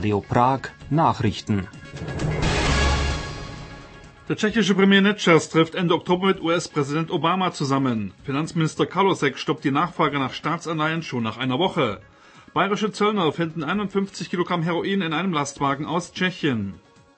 Radio Prag Nachrichten. Der tschechische Premier Nečas trifft Ende Oktober mit US-Präsident Obama zusammen. Finanzminister Kalousek stoppt die Nachfrage nach Staatsanleihen schon nach einer Woche. Bayerische Zöllner finden 51 Kilogramm Heroin in einem Lastwagen aus Tschechien.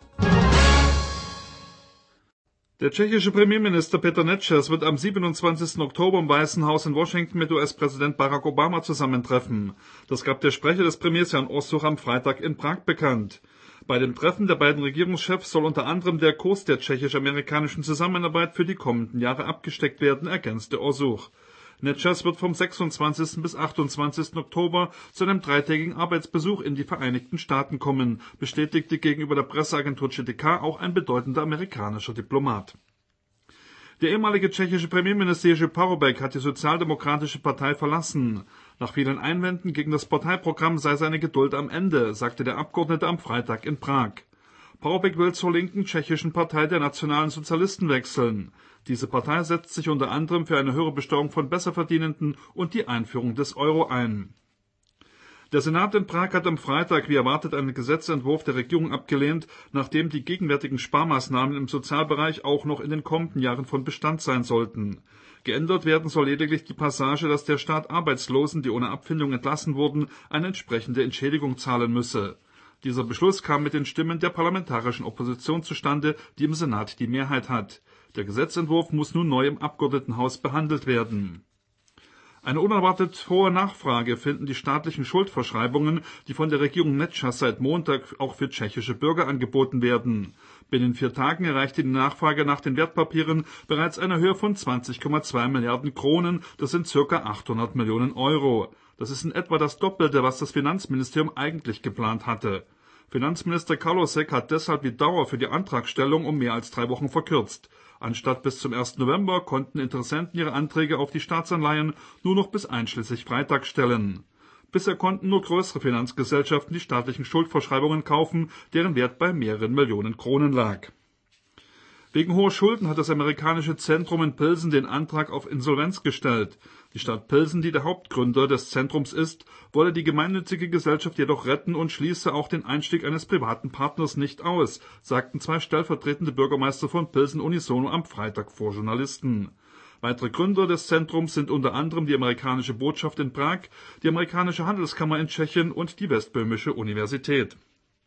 Der tschechische Premierminister Petr Nečas wird am 27. Oktober im Weißen Haus in Washington mit US-Präsident Barack Obama zusammentreffen. Das gab der Sprecher des Premiers Jan Ossoch am Freitag in Prag bekannt. Bei dem Treffen der beiden Regierungschefs soll unter anderem der Kurs der tschechisch-amerikanischen Zusammenarbeit für die kommenden Jahre abgesteckt werden, ergänzte Ossoch. Nečas wird vom 26. bis 28. Oktober zu einem dreitägigen Arbeitsbesuch in die Vereinigten Staaten kommen, bestätigte gegenüber der Presseagentur ČTK auch ein bedeutender amerikanischer Diplomat. Der ehemalige tschechische Premierminister Jerzy Paroubek hat die Sozialdemokratische Partei verlassen. Nach vielen Einwänden gegen das Parteiprogramm sei seine Geduld am Ende, sagte der Abgeordnete am Freitag in Prag. Paroubek will zur linken tschechischen Partei der Nationalen Sozialisten wechseln. Diese Partei setzt sich unter anderem für eine höhere Besteuerung von Besserverdienenden und die Einführung des Euro ein. Der Senat in Prag hat am Freitag wie erwartet einen Gesetzentwurf der Regierung abgelehnt, nachdem die gegenwärtigen Sparmaßnahmen im Sozialbereich auch noch in den kommenden Jahren von Bestand sein sollten. Geändert werden soll lediglich die Passage, dass der Staat Arbeitslosen, die ohne Abfindung entlassen wurden, eine entsprechende Entschädigung zahlen müsse. Dieser Beschluss kam mit den Stimmen der parlamentarischen Opposition zustande, die im Senat die Mehrheit hat. Der Gesetzentwurf muss nun neu im Abgeordnetenhaus behandelt werden. Eine unerwartet hohe Nachfrage finden die staatlichen Schuldverschreibungen, die von der Regierung Nečas seit Montag auch für tschechische Bürger angeboten werden. Binnen 4 Tagen erreichte die Nachfrage nach den Wertpapieren bereits eine Höhe von 20,2 Milliarden Kronen, das sind ca. 800 Millionen Euro. Das ist in etwa das Doppelte, was das Finanzministerium eigentlich geplant hatte. Finanzminister Kalousek hat deshalb die Dauer für die Antragstellung um mehr als 3 Wochen verkürzt. Anstatt bis zum 1. November konnten Interessenten ihre Anträge auf die Staatsanleihen nur noch bis einschließlich Freitag stellen. Bisher konnten nur größere Finanzgesellschaften die staatlichen Schuldverschreibungen kaufen, deren Wert bei mehreren Millionen Kronen lag. Wegen hoher Schulden hat das amerikanische Zentrum in Pilsen den Antrag auf Insolvenz gestellt. Die Stadt Pilsen, die der Hauptgründer des Zentrums ist, wolle die gemeinnützige Gesellschaft jedoch retten und schließe auch den Einstieg eines privaten Partners nicht aus, sagten 2 stellvertretende Bürgermeister von Pilsen unisono am Freitag vor Journalisten. Weitere Gründer des Zentrums sind unter anderem die amerikanische Botschaft in Prag, die amerikanische Handelskammer in Tschechien und die Westböhmische Universität.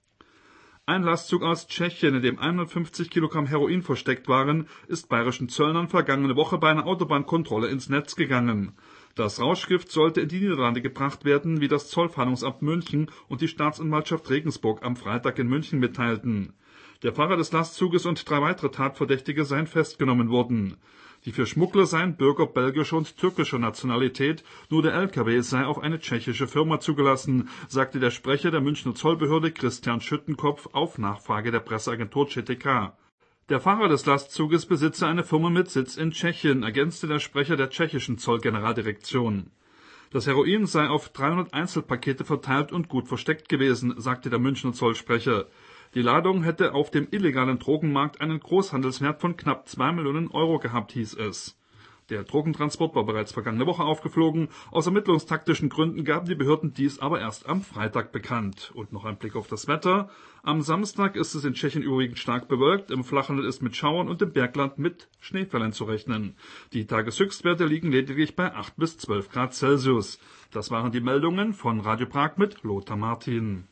Ein Lastzug aus Tschechien, in dem 150 Kilogramm Heroin versteckt waren, ist bayerischen Zöllnern vergangene Woche bei einer Autobahnkontrolle ins Netz gegangen. Das Rauschgift sollte in die Niederlande gebracht werden, wie das Zollfahndungsamt München und die Staatsanwaltschaft Regensburg am Freitag in München mitteilten. Der Fahrer des Lastzuges und 3 weitere Tatverdächtige seien festgenommen worden. Die 4 Schmuggler seien Bürger belgischer und türkischer Nationalität, nur der LKW sei auf eine tschechische Firma zugelassen, sagte der Sprecher der Münchner Zollbehörde Christian Schüttenkopf auf Nachfrage der Presseagentur ČTK. Der Fahrer des Lastzuges besitze eine Firma mit Sitz in Tschechien, ergänzte der Sprecher der tschechischen Zollgeneraldirektion. Das Heroin sei auf 300 Einzelpakete verteilt und gut versteckt gewesen, sagte der Münchner Zollsprecher. Die Ladung hätte auf dem illegalen Drogenmarkt einen Großhandelswert von knapp 2 Millionen Euro gehabt, hieß es. Der Drogentransport war bereits vergangene Woche aufgeflogen. Aus ermittlungstaktischen Gründen gaben die Behörden dies aber erst am Freitag bekannt. Und noch ein Blick auf das Wetter. Am Samstag ist es in Tschechien überwiegend stark bewölkt. Im Flachland ist mit Schauern und im Bergland mit Schneefällen zu rechnen. Die Tageshöchstwerte liegen lediglich bei 8 bis 12 Grad Celsius. Das waren die Meldungen von Radio Prag mit Lothar Martin.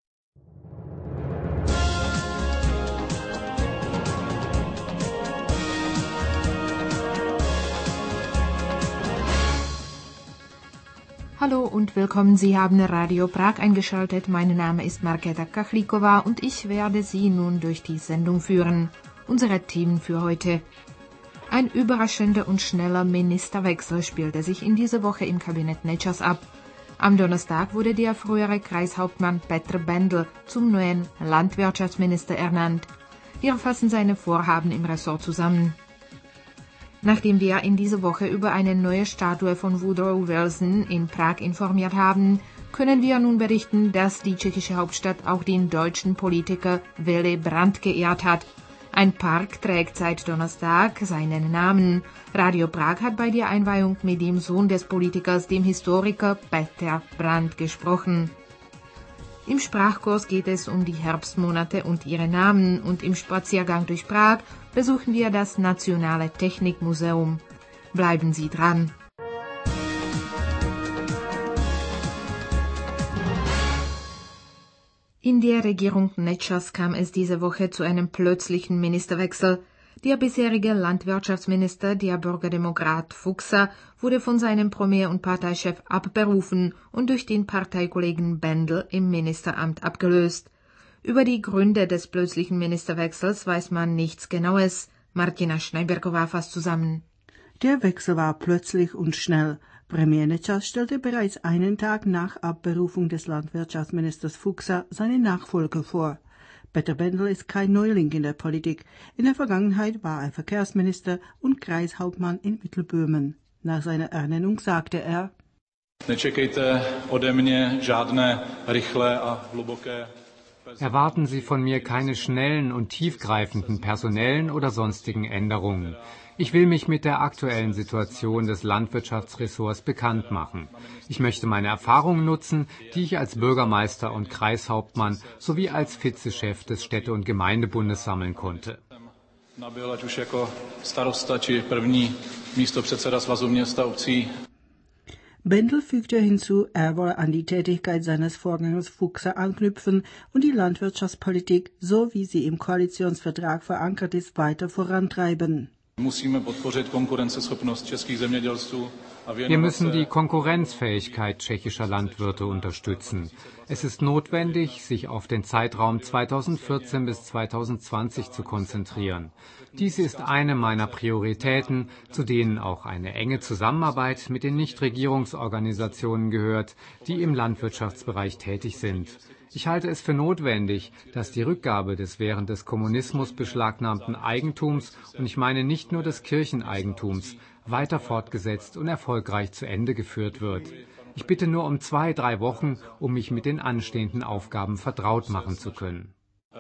Hallo und willkommen, Sie haben Radio Prag eingeschaltet. Mein Name ist Markéta Kachlíková und ich werde Sie nun durch die Sendung führen. Unsere Themen für heute. Ein überraschender und schneller Ministerwechsel spielte sich in dieser Woche im Kabinett Nečas ab. Am Donnerstag wurde der frühere Kreishauptmann Petr Bendl zum neuen Landwirtschaftsminister ernannt. Wir fassen seine Vorhaben im Ressort zusammen. Nachdem wir in dieser Woche über eine neue Statue von Woodrow Wilson in Prag informiert haben, können wir nun berichten, dass die tschechische Hauptstadt auch den deutschen Politiker Willy Brandt geehrt hat. Ein Park trägt seit Donnerstag seinen Namen. Radio Prag hat bei der Einweihung mit dem Sohn des Politikers, dem Historiker Peter Brandt, gesprochen. Im Sprachkurs geht es um die Herbstmonate und ihre Namen und im Spaziergang durch Prag besuchen wir das Nationale Technikmuseum. Bleiben Sie dran! In der Regierung Nečas kam es diese Woche zu einem plötzlichen Ministerwechsel. Der bisherige Landwirtschaftsminister, der Bürgerdemokrat Fuchsa, wurde von seinem Premier- und Parteichef abberufen und durch den Parteikollegen Bendel im Ministeramt abgelöst. Über die Gründe des plötzlichen Ministerwechsels weiß man nichts Genaues. Martina Schneibergová fasst zusammen. Der Wechsel war plötzlich und schnell. Premier Nečas stellte bereits einen Tag nach Abberufung des Landwirtschaftsministers Fuchsa seinen Nachfolger vor. Peter Bendel ist kein Neuling in der Politik. In der Vergangenheit war er Verkehrsminister und Kreishauptmann in Mittelböhmen. Nach seiner Ernennung sagte er: Erwarten Sie von mir keine schnellen und tiefgreifenden personellen oder sonstigen Änderungen. Ich will mich mit der aktuellen Situation des Landwirtschaftsressorts bekannt machen. Ich möchte meine Erfahrungen nutzen, die ich als Bürgermeister und Kreishauptmann sowie als Vizechef des Städte- und Gemeindebundes sammeln konnte. Bendel fügte hinzu, er wolle an die Tätigkeit seines Vorgängers Fuchsa anknüpfen und die Landwirtschaftspolitik, so wie sie im Koalitionsvertrag verankert ist, weiter vorantreiben. Wir müssen die Konkurrenzfähigkeit tschechischer Landwirte unterstützen. Es ist notwendig, sich auf den Zeitraum 2014 bis 2020 zu konzentrieren. Dies ist eine meiner Prioritäten, zu denen auch eine enge Zusammenarbeit mit den Nichtregierungsorganisationen gehört, die im Landwirtschaftsbereich tätig sind. Ich halte es für notwendig, dass die Rückgabe des während des Kommunismus beschlagnahmten Eigentums, und ich meine nicht nur des Kircheneigentums, weiter fortgesetzt und erfolgreich zu Ende geführt wird. Ich bitte nur um 2-3 Wochen, um mich mit den anstehenden Aufgaben vertraut machen zu können.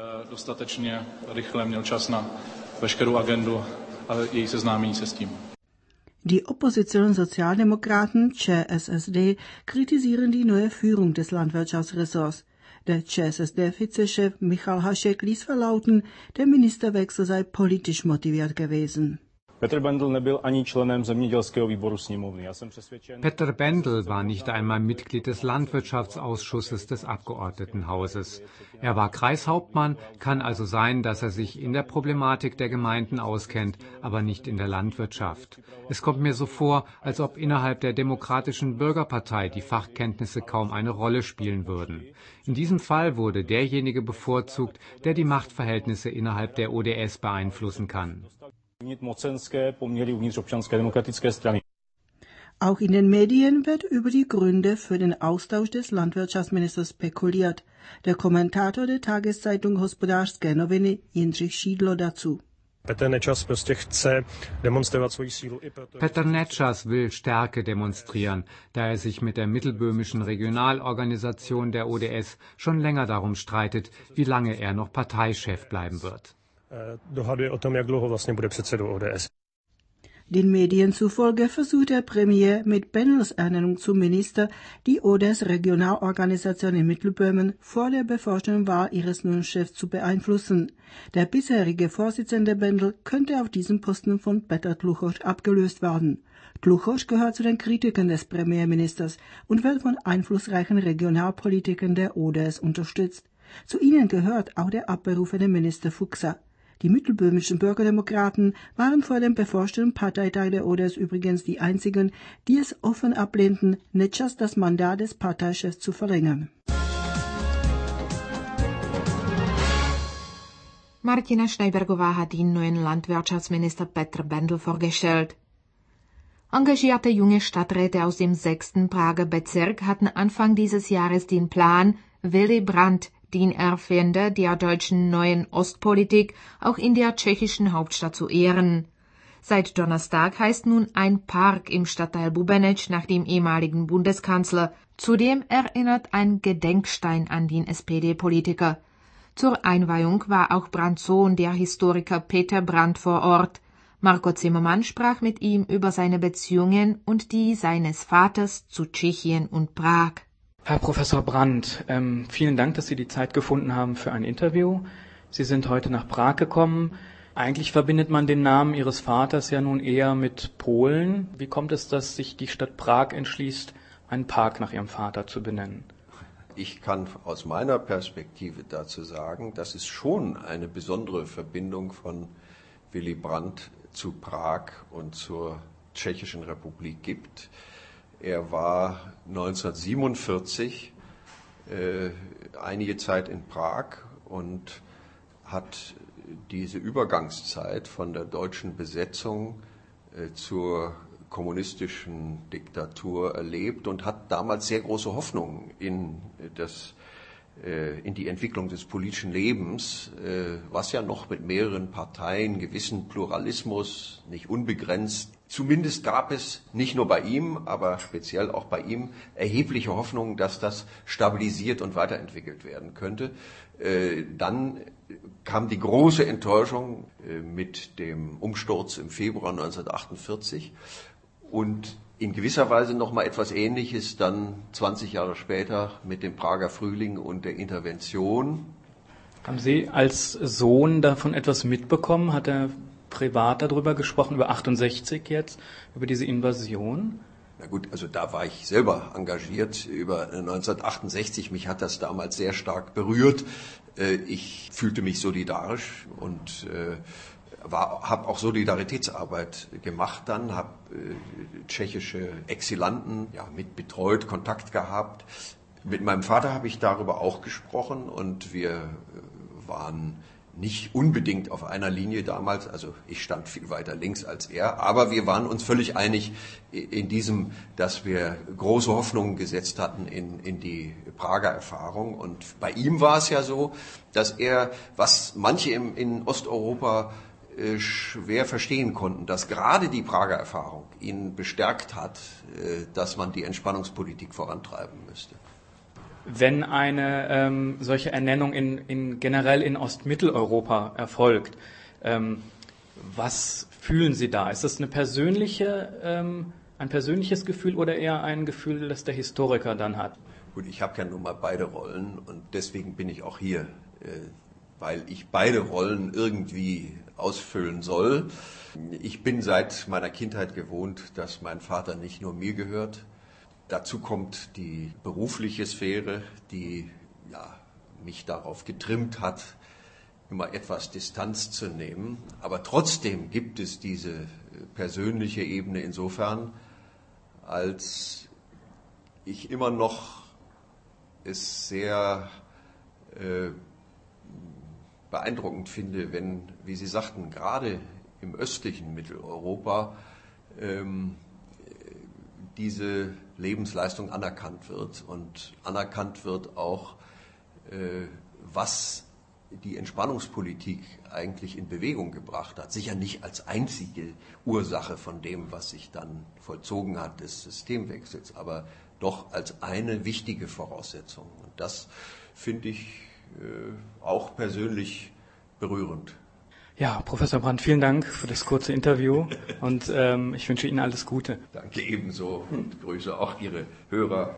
Die Opposition Sozialdemokraten, ČSSD, kritisieren die neue Führung des Landwirtschaftsressorts. Der ČSSD-Vizechef Michal Hašek ließ verlauten, der Ministerwechsel sei politisch motiviert gewesen. Peter Bendel war nicht einmal Mitglied des Landwirtschaftsausschusses des Abgeordnetenhauses. Er war Kreishauptmann, kann also sein, dass er sich in der Problematik der Gemeinden auskennt, aber nicht in der Landwirtschaft. Es kommt mir so vor, als ob innerhalb der Demokratischen Bürgerpartei die Fachkenntnisse kaum eine Rolle spielen würden. In diesem Fall wurde derjenige bevorzugt, der die Machtverhältnisse innerhalb der ODS beeinflussen kann. Auch in den Medien wird über die Gründe für den Austausch des Landwirtschaftsministers spekuliert. Der Kommentator der Tageszeitung Hospodářské noviny Jindřich Šídlo dazu. Peter Nečas will Stärke demonstrieren, da er sich mit der mittelböhmischen Regionalorganisation der ODS schon länger darum streitet, wie lange er noch Parteichef bleiben wird. Den Medien zufolge versucht der Premier mit Bendels Ernennung zum Minister die ODS-Regionalorganisation in Mittelböhmen vor der bevorstehenden Wahl ihres neuen Chefs zu beeinflussen. Der bisherige Vorsitzende Bendel könnte auf diesem Posten von Peter Tluchoš abgelöst werden. Tluchoš gehört zu den Kritikern des Premierministers und wird von einflussreichen Regionalpolitikern der ODS unterstützt. Zu ihnen gehört auch der abberufene Minister Fuchsa. Die mittelböhmischen Bürgerdemokraten waren vor dem bevorstehenden Parteitag der ODS übrigens die einzigen, die es offen ablehnten, Nečas das Mandat des Parteichefs zu verlängern. Martina Schneibergová hat den neuen Landwirtschaftsminister Petr Bendel vorgestellt. Engagierte junge Stadträte aus dem 6. Prager Bezirk hatten Anfang dieses Jahres den Plan, Willy Brandt, den Erfinder der deutschen neuen Ostpolitik, auch in der tschechischen Hauptstadt zu ehren. Seit Donnerstag heißt nun ein Park im Stadtteil Bubenec nach dem ehemaligen Bundeskanzler. Zudem erinnert ein Gedenkstein an den SPD-Politiker. Zur Einweihung war auch Brandts Sohn, der Historiker Peter Brandt, vor Ort. Marco Zimmermann sprach mit ihm über seine Beziehungen und die seines Vaters zu Tschechien und Prag. Herr Professor Brandt, vielen Dank, dass Sie die Zeit gefunden haben für ein Interview. Sie sind heute nach Prag gekommen. Eigentlich verbindet man den Namen Ihres Vaters ja nun eher mit Polen. Wie kommt es, dass sich die Stadt Prag entschließt, einen Park nach Ihrem Vater zu benennen? Ich kann aus meiner Perspektive dazu sagen, dass es schon eine besondere Verbindung von Willy Brandt zu Prag und zur Tschechischen Republik gibt. Er war 1947 einige Zeit in Prag und hat diese Übergangszeit von der deutschen Besetzung zur kommunistischen Diktatur erlebt und hat damals sehr große Hoffnungen in die Entwicklung des politischen Lebens, was ja noch mit mehreren Parteien, gewissen Pluralismus, nicht unbegrenzt. Zumindest gab es nicht nur bei ihm, aber speziell auch bei ihm erhebliche Hoffnungen, dass das stabilisiert und weiterentwickelt werden könnte. Dann kam die große Enttäuschung mit dem Umsturz im Februar 1948 und in gewisser Weise noch mal etwas Ähnliches dann 20 Jahre später mit dem Prager Frühling und der Intervention. Haben Sie als Sohn davon etwas mitbekommen? Hat er privat darüber gesprochen, über 68 jetzt, über diese Invasion? Na gut, also da war ich selber engagiert über 1968. Mich hat das damals sehr stark berührt. Ich fühlte mich solidarisch und habe auch Solidaritätsarbeit gemacht dann, habe tschechische Exilanten mit betreut, Kontakt gehabt. Mit meinem Vater habe ich darüber auch gesprochen und wir waren nicht unbedingt auf einer Linie damals, also ich stand viel weiter links als er, aber wir waren uns völlig einig in diesem, dass wir große Hoffnungen gesetzt hatten in die Prager Erfahrung. Und bei ihm war es ja so, dass er, was manche in Osteuropa schwer verstehen konnten, dass gerade die Prager Erfahrung ihn bestärkt hat, dass man die Entspannungspolitik vorantreiben müsste. Wenn eine solche Ernennung generell in Ostmitteleuropa erfolgt, was fühlen Sie da? Ist das ein persönliches Gefühl oder eher ein Gefühl, das der Historiker dann hat? Gut, ich habe ja nun mal beide Rollen und deswegen bin ich auch hier, weil ich beide Rollen irgendwie ausfüllen soll. Ich bin seit meiner Kindheit gewohnt, dass mein Vater nicht nur mir gehört. Dazu kommt die berufliche Sphäre, die mich darauf getrimmt hat, immer etwas Distanz zu nehmen. Aber trotzdem gibt es diese persönliche Ebene insofern, als ich immer noch es sehr beeindruckend finde, wenn, wie Sie sagten, gerade im östlichen Mitteleuropa diese Lebensleistung anerkannt wird und anerkannt wird auch, was die Entspannungspolitik eigentlich in Bewegung gebracht hat. Sicher nicht als einzige Ursache von dem, was sich dann vollzogen hat, des Systemwechsels, aber doch als eine wichtige Voraussetzung. Und das finde ich auch persönlich berührend. Ja, Professor Brandt, vielen Dank für das kurze Interview und ich wünsche Ihnen alles Gute. Danke ebenso und grüße auch Ihre Hörer.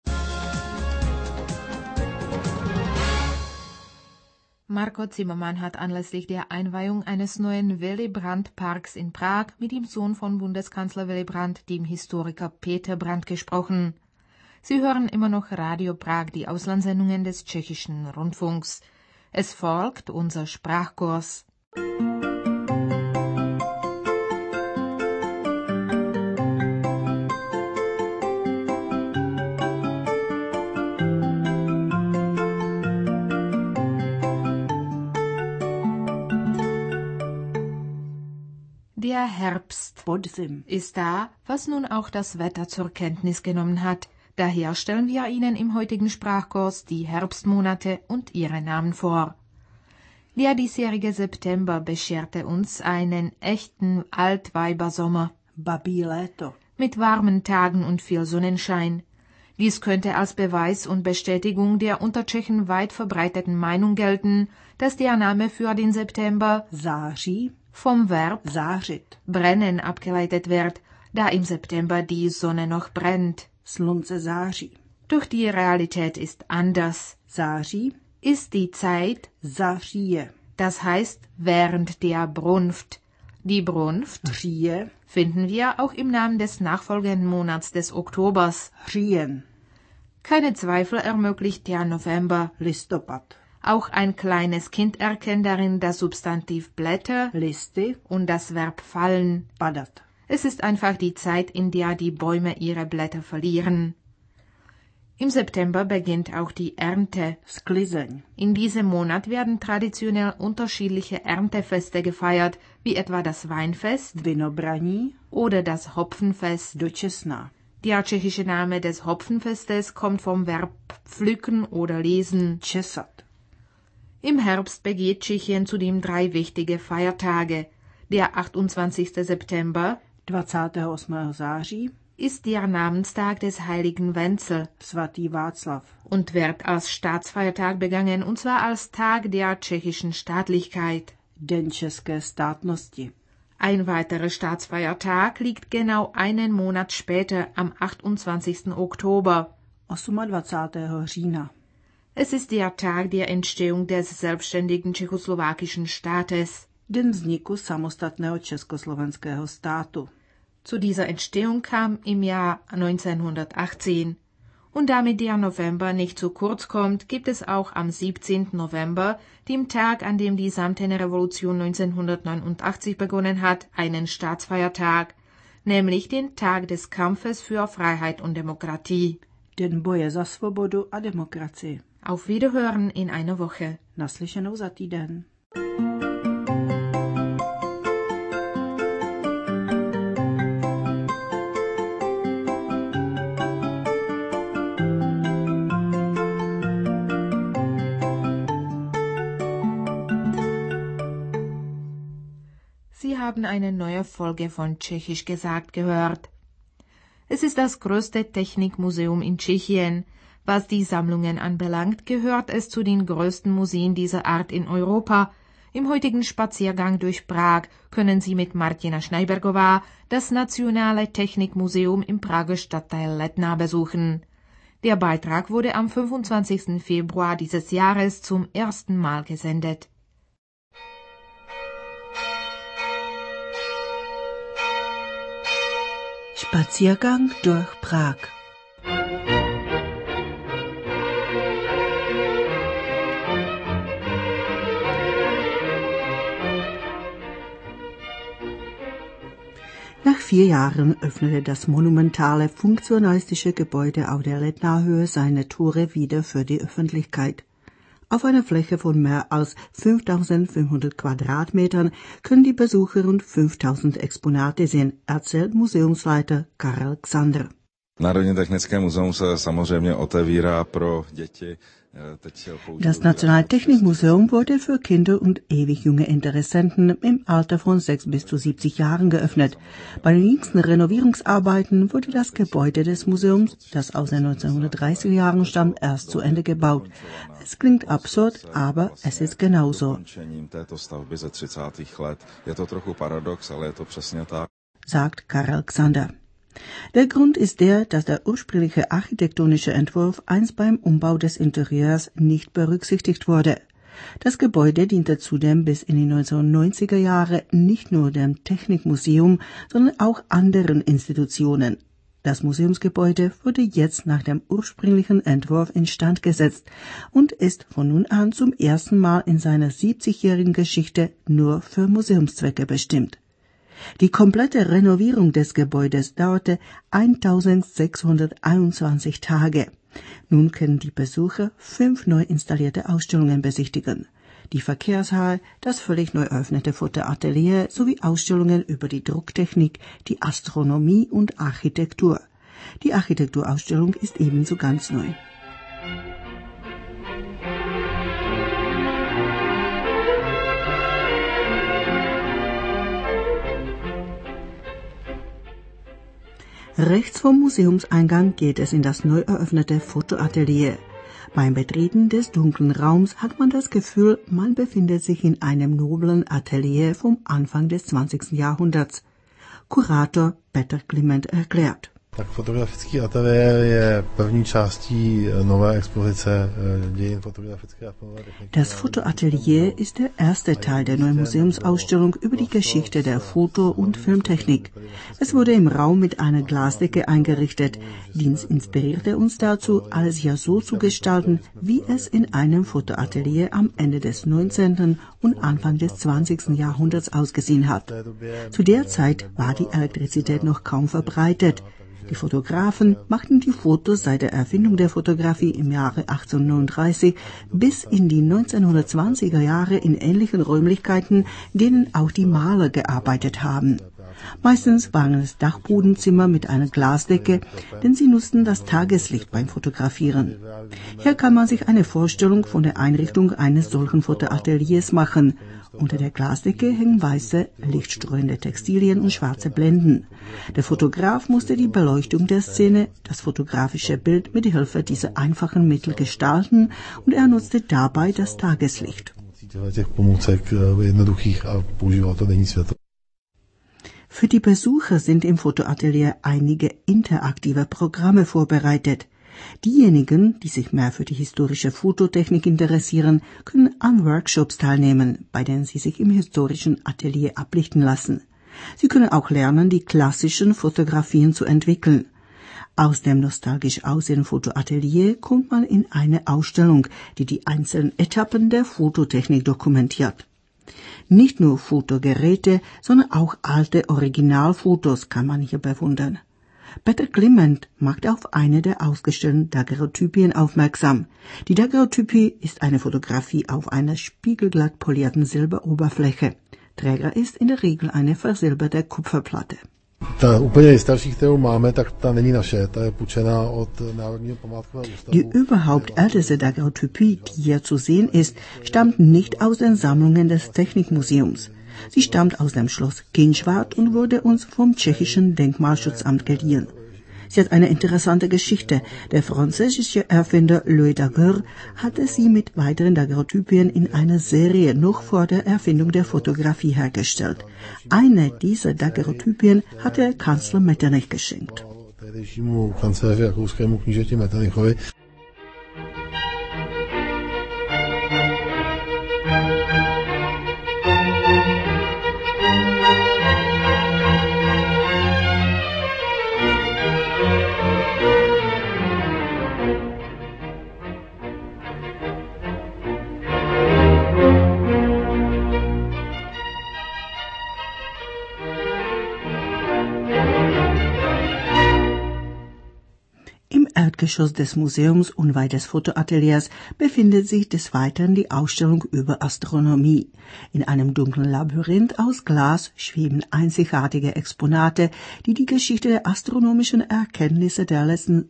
Marco Zimmermann hat anlässlich der Einweihung eines neuen Willy Brandt-Parks in Prag mit dem Sohn von Bundeskanzler Willy Brandt, dem Historiker Peter Brandt, gesprochen. Sie hören immer noch Radio Prag, die Auslandssendungen des tschechischen Rundfunks. Es folgt unser Sprachkurs. Der Herbst ist da, was nun auch das Wetter zur Kenntnis genommen hat. Daher stellen wir Ihnen im heutigen Sprachkurs die Herbstmonate und ihre Namen vor. Der diesjährige September bescherte uns einen echten Altweibersommer. Babí léto. Mit warmen Tagen und viel Sonnenschein. Dies könnte als Beweis und Bestätigung der unter Tschechen weit verbreiteten Meinung gelten, dass der Name für den September Září vom Verb zářit. brennen abgeleitet wird, da im September die Sonne noch brennt. Slunce září. Doch die Realität ist anders. Září Ist die Zeit, za říje. das heißt während der Brunft. Die Brunft Říje, finden wir auch im Namen des nachfolgenden Monats des Oktobers. říjen, Keine Zweifel ermöglicht der November. listopad. Auch ein kleines Kind erkennt darin das Substantiv Blätter Listy, und das Verb fallen. padat. Es ist einfach die Zeit, in der die Bäume ihre Blätter verlieren. Im September beginnt auch die Ernte. Sklizeň, In diesem Monat werden traditionell unterschiedliche Erntefeste gefeiert, wie etwa das Weinfest vinobraní, oder das Hopfenfest. dočesná. Der tschechische Name des Hopfenfestes kommt vom Verb pflücken oder lesen. Česat. Im Herbst begeht Tschechien zudem 3 wichtige Feiertage. Der 28. September 28. září, ist der Namenstag des heiligen Wenzel svatý Václav. und wird als Staatsfeiertag begangen, und zwar als Tag der tschechischen Staatlichkeit. Den české státnosti. Ein weiterer Staatsfeiertag liegt genau einen Monat später, am 28. Oktober. 28. října. Es ist der Tag der Entstehung des selbstständigen tschechoslowakischen Staates. Den vzniku samostatného československého státu. Zu dieser Entstehung kam im Jahr 1918. Und damit der November nicht zu kurz kommt, gibt es auch am 17. November, dem Tag, an dem die Samtene Revolution 1989 begonnen hat, einen Staatsfeiertag, nämlich den Tag des Kampfes für Freiheit und Demokratie. Den boje za svobodu a demokracii. Auf Wiederhören in einer Woche. Naslyšenou za týden. Sie haben eine neue Folge von Tschechisch gesagt gehört. Es ist das größte Technikmuseum in Tschechien. Was die Sammlungen anbelangt, gehört es zu den größten Museen dieser Art in Europa. Im heutigen Spaziergang durch Prag können Sie mit Martina Schneibergová das Nationale Technikmuseum im Prager Stadtteil Letná besuchen. Der Beitrag wurde am 25. Februar dieses Jahres zum ersten Mal gesendet. Spaziergang durch Prag. Nach 4 Jahren öffnete das monumentale, funktionalistische Gebäude auf der Letná-Höhe seine Tore wieder für die Öffentlichkeit. Auf einer Fläche von mehr als 5500 Quadratmetern können die Besucher rund 5000 Exponate sehen, erzählt Museumsleiter Karel Xander. Národní technické muzeum se samozřejmě otevírá pro děti. Das Nationale Technikmuseum wurde für Kinder und ewig junge Interessenten im Alter von 6 bis zu 70 Jahren geöffnet. Bei den jüngsten Renovierungsarbeiten wurde das Gebäude des Museums, das aus den 1930er Jahren stammt, erst zu Ende gebaut. Es klingt absurd, aber es ist genauso, sagt Karel Xander. Der Grund ist der, dass der ursprüngliche architektonische Entwurf einst beim Umbau des Interieurs nicht berücksichtigt wurde. Das Gebäude diente zudem bis in die 1990er Jahre nicht nur dem Technikmuseum, sondern auch anderen Institutionen. Das Museumsgebäude wurde jetzt nach dem ursprünglichen Entwurf instand gesetzt und ist von nun an zum ersten Mal in seiner 70-jährigen Geschichte nur für Museumszwecke bestimmt. Die komplette Renovierung des Gebäudes dauerte 1621 Tage. Nun können die Besucher 5 neu installierte Ausstellungen besichtigen. Die Verkehrshalle, das völlig neu eröffnete Fotoatelier sowie Ausstellungen über die Drucktechnik, die Astronomie und Architektur. Die Architekturausstellung ist ebenso ganz neu. Rechts vom Museumseingang geht es in das neu eröffnete Fotoatelier. Beim Betreten des dunklen Raums hat man das Gefühl, man befindet sich in einem noblen Atelier vom Anfang des 20. Jahrhunderts. Kurator Petr Kliment erklärt. Tak fotografický ateliér je první částí nové expozice dějin fotografické a filmové techniky. Das Fotoatelier ist der erste Teil der neuen Museumsausstellung über die Geschichte der Foto- und Filmtechnik. Es wurde im Raum mit einer Glasdecke eingerichtet. Dies inspirierte uns dazu, alles ja so zu gestalten, wie es in einem Fotoatelier am Ende des 19. und Anfang des 20. Jahrhunderts ausgesehen hat. Zu der Zeit war die Elektrizität noch kaum verbreitet. Die Fotografen machten die Fotos seit der Erfindung der Fotografie im Jahre 1839 bis in die 1920er Jahre in ähnlichen Räumlichkeiten, denen auch die Maler gearbeitet haben. Meistens waren es Dachbodenzimmer mit einer Glasdecke, denn sie nutzten das Tageslicht beim Fotografieren. Hier kann man sich eine Vorstellung von der Einrichtung eines solchen Fotoateliers machen. Unter der Glasdecke hängen weiße, lichtstreuende Textilien und schwarze Blenden. Der Fotograf musste die Beleuchtung der Szene, das fotografische Bild mit Hilfe dieser einfachen Mittel gestalten und er nutzte dabei das Tageslicht. Für die Besucher sind im Fotoatelier einige interaktive Programme vorbereitet. Diejenigen, die sich mehr für die historische Fototechnik interessieren, können an Workshops teilnehmen, bei denen sie sich im historischen Atelier ablichten lassen. Sie können auch lernen, die klassischen Fotografien zu entwickeln. Aus dem nostalgisch aussehenden Fotoatelier kommt man in eine Ausstellung, die die einzelnen Etappen der Fototechnik dokumentiert. Nicht nur Fotogeräte, sondern auch alte Originalfotos kann man hier bewundern. Peter Clement macht auf eine der ausgestellten Daguerreotypien aufmerksam. Die Daguerreotypie ist eine Fotografie auf einer spiegelglatt polierten Silberoberfläche. Träger ist in der Regel eine versilberte Kupferplatte. Die überhaupt älteste Daguerreotypie, die hier zu sehen ist, stammt nicht aus den Sammlungen des Technikmuseums. Sie stammt aus dem Schloss Kinschwart und wurde uns vom tschechischen Denkmalschutzamt geliehen. Sie hat eine interessante Geschichte. Der französische Erfinder Louis Daguerre hatte sie mit weiteren Daguerreotypien in einer Serie noch vor der Erfindung der Fotografie hergestellt. Eine dieser Daguerreotypien hat der Kanzler Metternich geschenkt. Im Erdgeschoss des Museums unweit des Fotoateliers befindet sich des Weiteren die Ausstellung über Astronomie. In einem dunklen Labyrinth aus Glas schweben einzigartige Exponate, die die Geschichte der astronomischen Erkenntnisse der letzten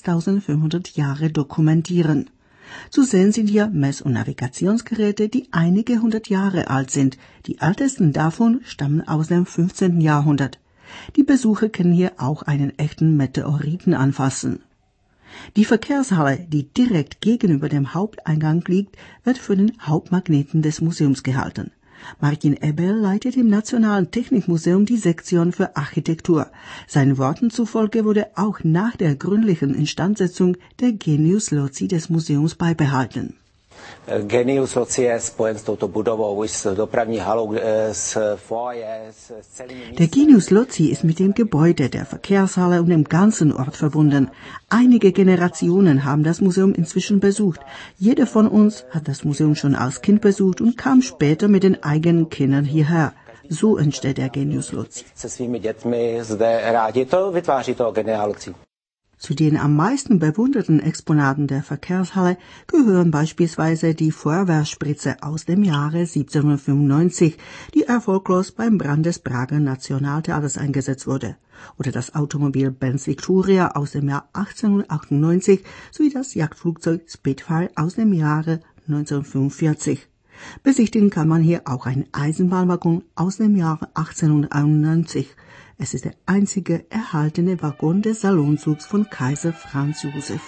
6500 Jahre dokumentieren. Zu sehen sind hier Mess- und Navigationsgeräte, die einige hundert Jahre alt sind. Die ältesten davon stammen aus dem 15. Jahrhundert. Die Besucher können hier auch einen echten Meteoriten anfassen. Die Verkehrshalle, die direkt gegenüber dem Haupteingang liegt, wird für den Hauptmagneten des Museums gehalten. Martin Ebel leitet im Nationalen Technikmuseum die Sektion für Architektur. Seinen Worten zufolge wurde auch nach der gründlichen Instandsetzung der Genius Loci des Museums beibehalten. Genius Loci je spojen s touto budovou, s dopravní halou, s foyer, s celým. Der Genius Loci ist mit dem Gebäude, der Verkehrshalle und dem ganzen Ort verbunden. Einige Generationen haben das Museum inzwischen besucht. Jeder von uns hat das Museum schon als Kind besucht und kam später mit den eigenen Kindern hierher. So entsteht der Genius Loci. Se svými dětmi zde rádi to vytváří toho Genia Loci. Zu den am meisten bewunderten Exponaten der Verkehrshalle gehören beispielsweise die Feuerwehrspritze aus dem Jahre 1795, die erfolglos beim Brand des Prager Nationaltheaters eingesetzt wurde, oder das Automobil Benz Victoria aus dem Jahr 1898 sowie das Jagdflugzeug Spitfire aus dem Jahre 1945. Besichtigen kann man hier auch einen Eisenbahnwaggon aus dem Jahre 1891. Es ist der einzige erhaltene Waggon des Salonzugs von Kaiser Franz Josef.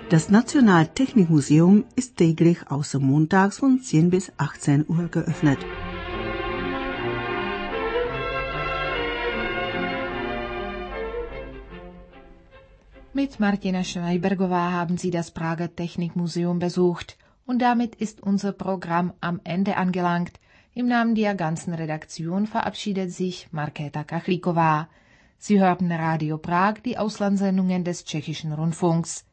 Das Nationaltechnikmuseum ist täglich außer montags von 10 bis 18 Uhr geöffnet. Mit Martina Schweibergová haben Sie das Prager Technikmuseum besucht. Und damit ist unser Programm am Ende angelangt. Im Namen der ganzen Redaktion verabschiedet sich Markéta Kachlíková. Sie hörten Radio Prag, die Auslandssendungen des Tschechischen Rundfunks.